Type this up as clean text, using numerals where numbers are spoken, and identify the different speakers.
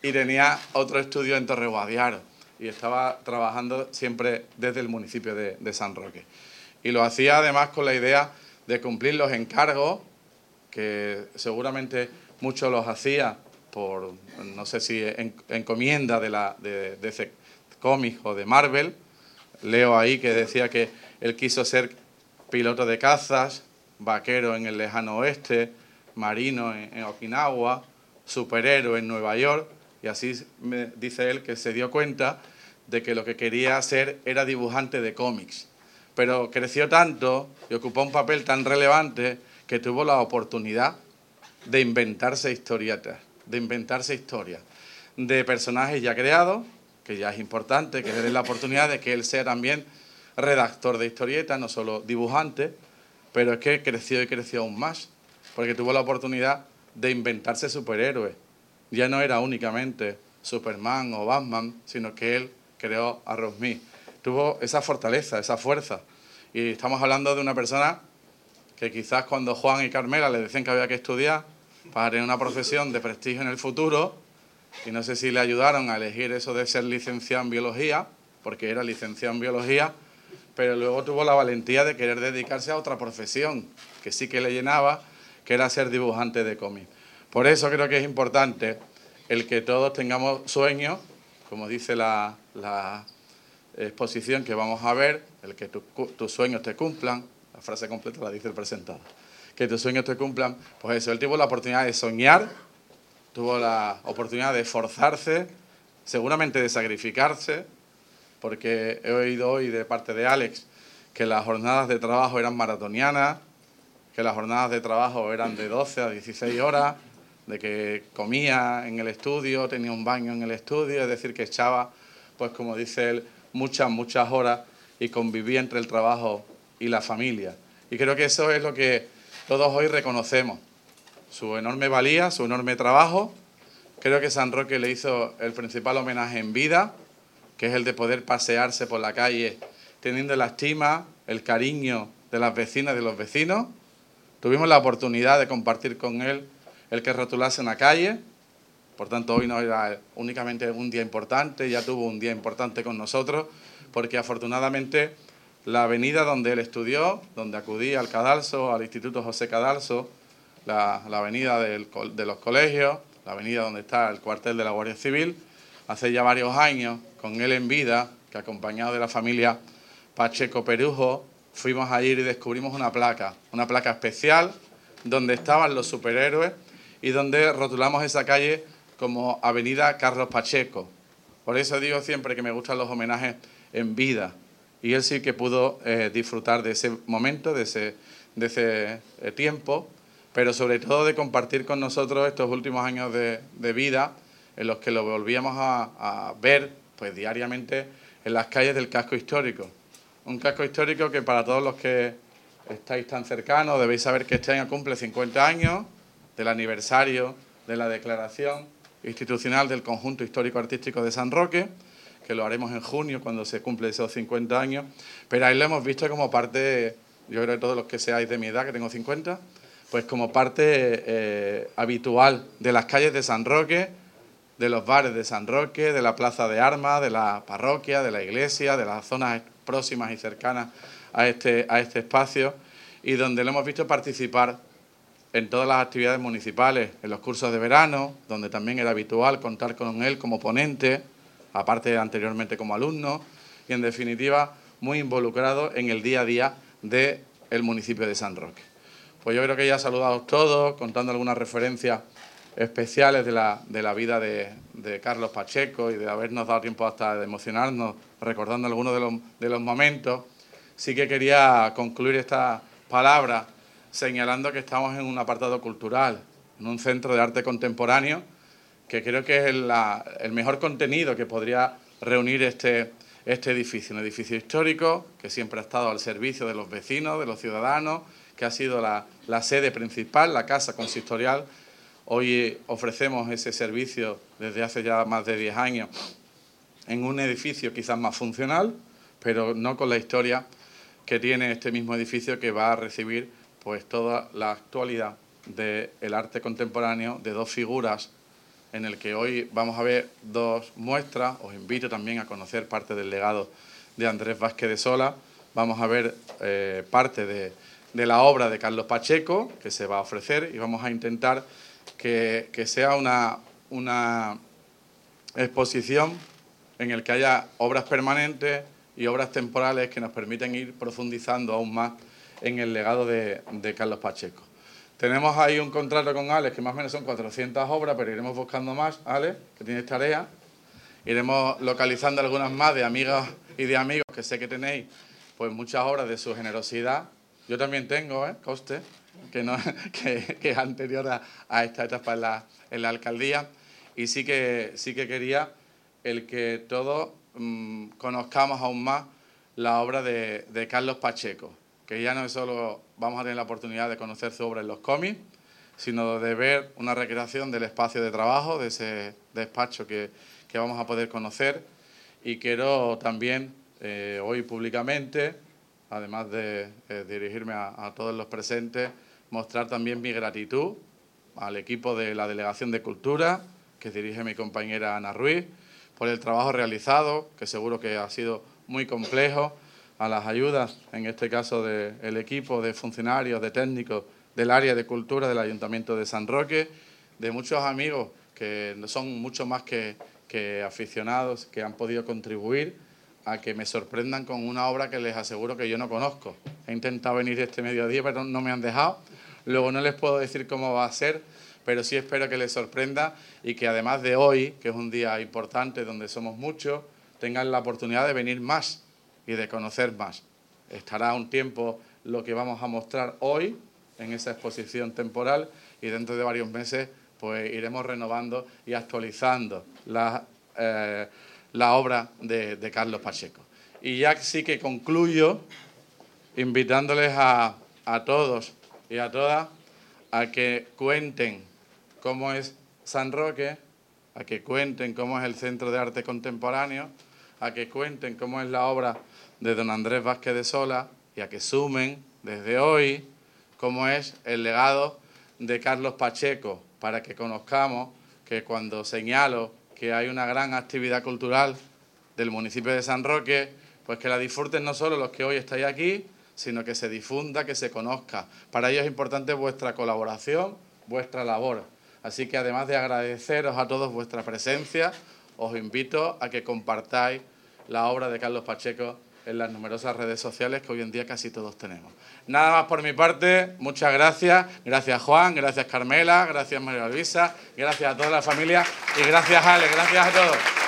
Speaker 1: y tenía otro estudio en Torre Guadiaro y estaba trabajando siempre desde el municipio de San Roque. Y lo hacía además con la idea de cumplir los encargos, que seguramente muchos los hacía por, no sé si encomienda de ese cómic o de Marvel. Leo ahí que decía que él quiso ser piloto de cazas, vaquero en el lejano oeste, marino en Okinawa, superhéroe en Nueva York, y así me dice él que se dio cuenta de que lo que quería ser era dibujante de cómics. Pero creció tanto y ocupó un papel tan relevante que tuvo la oportunidad de inventarse historietas, de inventarse historias, de personajes ya creados, que ya es importante, que le den la oportunidad de que él sea también redactor de historietas, no solo dibujante, pero es que creció y creció aún más, porque tuvo la oportunidad de inventarse superhéroes. Ya no era únicamente Superman o Batman, sino que él creó a Ross Smith. Tuvo esa fortaleza, esa fuerza. Y estamos hablando de una persona que quizás cuando Juan y Carmela le decían que había que estudiar para tener una profesión de prestigio en el futuro, y no sé si le ayudaron a elegir eso de ser licenciado en biología, porque era licenciado en biología, pero luego tuvo la valentía de querer dedicarse a otra profesión, que sí que le llenaba, que era ser dibujante de cómics. Por eso creo que es importante el que todos tengamos sueños, como dice la exposición que vamos a ver, el que tus sueños te cumplan, la frase completa la dice el presentador, que tus sueños te cumplan, pues eso, él tuvo la oportunidad de soñar, tuvo la oportunidad de esforzarse, seguramente de sacrificarse, porque he oído hoy de parte de Alex que las jornadas de trabajo eran maratonianas, que las jornadas de trabajo eran de 12 a 16 horas, de que comía en el estudio, tenía un baño en el estudio, es decir, que echaba, pues como dice él, muchas horas y convivía entre el trabajo y la familia. Y creo que eso es lo que todos hoy reconocemos, su enorme valía, su enorme trabajo. Creo que San Roque le hizo el principal homenaje en vida, que es el de poder pasearse por la calle teniendo la estima, el cariño de las vecinas y de los vecinos. Tuvimos la oportunidad de compartir con él el que rotulase una calle, por tanto hoy no era únicamente un día importante, ya tuvo un día importante con nosotros, porque afortunadamente la avenida donde él estudió, donde acudía al Cadalso, al Instituto José Cadalso, la avenida de los colegios, la avenida donde está el cuartel de la Guardia Civil, hace ya varios años, con él en vida, que acompañado de la familia Pacheco Perujo, fuimos a ir y descubrimos una placa especial, donde estaban los superhéroes y donde rotulamos esa calle como Avenida Carlos Pacheco. Por eso digo siempre que me gustan los homenajes en vida. Y él sí que pudo disfrutar de ese momento, de ese tiempo, pero sobre todo de compartir con nosotros estos últimos años de vida en los que lo volvíamos a ver pues diariamente en las calles del casco histórico. Un casco histórico que para todos los que estáis tan cercanos debéis saber que este año cumple 50 años del aniversario de la declaración institucional del Conjunto Histórico-Artístico de San Roque, que lo haremos en junio cuando se cumple esos 50 años, pero ahí lo hemos visto como parte, yo creo que todos los que seáis de mi edad, que tengo 50, pues como parte habitual de las calles de San Roque, de los bares de San Roque, de la Plaza de Armas, de la parroquia, de la iglesia, de las zonas próximas y cercanas a este espacio, y donde lo hemos visto participar en todas las actividades municipales, en los cursos de verano, donde también era habitual contar con él como ponente, aparte de anteriormente como alumno, y en definitiva muy involucrado en el día a día del municipio de San Roque. Pues yo creo que ya saludados todos, contando algunas referencias especiales de la vida de Carlos Pacheco y de habernos dado tiempo hasta de emocionarnos recordando algunos de los momentos. Sí que quería concluir esta palabra señalando que estamos en un apartado cultural, en un centro de arte contemporáneo, que creo que es el mejor contenido que podría reunir este edificio, un edificio histórico que siempre ha estado al servicio de los vecinos, de los ciudadanos, que ha sido la sede principal, la casa consistorial. Hoy ofrecemos ese servicio desde hace ya más de 10 años en un edificio quizás más funcional, pero no con la historia que tiene este mismo edificio, que va a recibir pues toda la actualidad del arte contemporáneo de dos figuras en el que hoy vamos a ver dos muestras. Os invito también a conocer parte del legado de Andrés Vázquez de Sola. Vamos a ver parte de la obra de Carlos Pacheco que se va a ofrecer y vamos a intentar que sea una exposición en el que haya obras permanentes y obras temporales que nos permiten ir profundizando aún más en el legado de Carlos Pacheco. Tenemos ahí un contrato con Alex, que más o menos son 400 obras, pero iremos buscando más, Alex, que tienes tarea. Iremos localizando algunas más de amigas y de amigos que sé que tenéis, pues muchas obras de su generosidad. Yo también tengo, conste, que es anterior a esta etapa en la alcaldía. Y sí que quería el que todos conozcamos aún más la obra de Carlos Pacheco, que ya no es solo vamos a tener la oportunidad de conocer su obra en los cómics, sino de ver una recreación del espacio de trabajo, de ese despacho que vamos a poder conocer. Y quiero también hoy públicamente, además de dirigirme a todos los presentes, mostrar también mi gratitud al equipo de la Delegación de Cultura, que dirige mi compañera Ana Ruiz, por el trabajo realizado, que seguro que ha sido muy complejo, a las ayudas, en este caso del equipo de funcionarios, de técnicos del área de cultura del Ayuntamiento de San Roque, de muchos amigos que son mucho más que aficionados, que han podido contribuir a que me sorprendan con una obra que les aseguro que yo no conozco. He intentado venir este mediodía, pero no me han dejado. Luego no les puedo decir cómo va a ser, pero sí espero que les sorprenda y que además de hoy, que es un día importante donde somos muchos, tengan la oportunidad de venir más y de conocer más. Estará un tiempo lo que vamos a mostrar hoy en esa exposición temporal y dentro de varios meses pues iremos renovando y actualizando la obra de Carlos Pacheco. Y ya sí que concluyo invitándoles a todos y a todas a que cuenten cómo es San Roque, a que cuenten cómo es el Centro de Arte Contemporáneo, a que cuenten cómo es la obra de don Andrés Vázquez de Sola y a que sumen desde hoy cómo es el legado de Carlos Pacheco, para que conozcamos que cuando señalo que hay una gran actividad cultural del municipio de San Roque, pues que la disfruten no solo los que hoy estáis aquí, sino que se difunda, que se conozca. Para ello es importante vuestra colaboración, vuestra labor. Así que además de agradeceros a todos vuestra presencia, os invito a que compartáis la obra de Carlos Pacheco en las numerosas redes sociales que hoy en día casi todos tenemos. Nada más por mi parte, muchas gracias. Gracias Juan, gracias Carmela, gracias María Luisa, gracias a toda la familia y gracias Ale, gracias a todos.